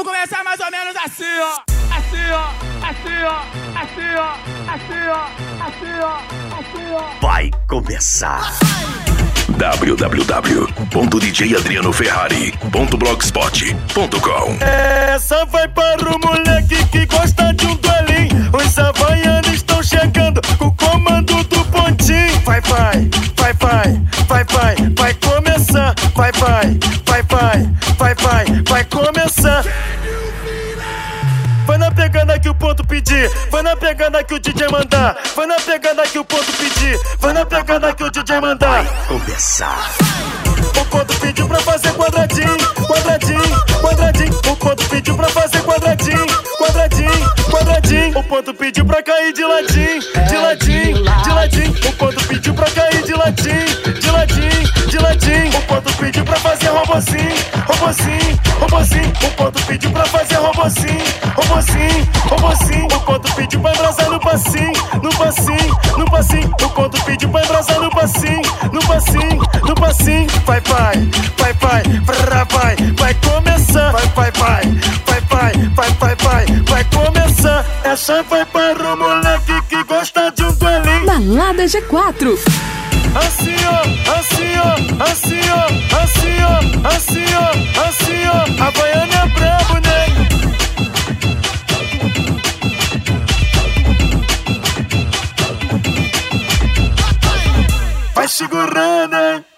Vamos começar mais ou menos assim, ó. Assim, ó. Assim, ó. Assim, ó. Assim, ó. Assim, ó. Assim, ó. Vai começar. www.djadrianoferrari.blogspot.com. Essa vai para o moleque que gosta de um duelinho. Os havaianos estão chegando com o comando do pontinho. Vai, vai, vai, vai, vai, vai, vai começar. Vai, vai, vai, vai, vai, vai, vai começar. Vai na pegada que o ponto pedir, vai na pegada que o DJ mandar, vai na pegada que o ponto pedir, vai na pegada que o DJ mandar. Vai começar. O ponto pediu pra fazer quadradinho, quadradinho, quadradinho. O ponto pediu pra fazer quadradinho, quadradinho, quadradinho. O ponto pediu pra cair de ladinho, de ladinho, de ladinho. O ponto pediu pra cair de ladinho, de ladinho, de ladinho. O ponto pediu pra fazer robozinho, robozinho, robozinho. O ponto pediu pra fazer robozinho, robozinho, robozinho. O ponto pediu pra embrasar no passinho, no passinho, no passinho. O ponto pediu pra embrasar no passinho, no passinho, no passinho. Vai, vai, vai, vai, vai, vai começar. Vai, vai, vai, vai, vai, vai, vai, vai, vai começar. Essa vai para o moleque que gosta de um duelinho. Balada G4. Assim, ó, assim, ó, assim, ó, assim, ó, assim, ó, assim, ó. Havaiano é brabo, né? Vai segurando, hein?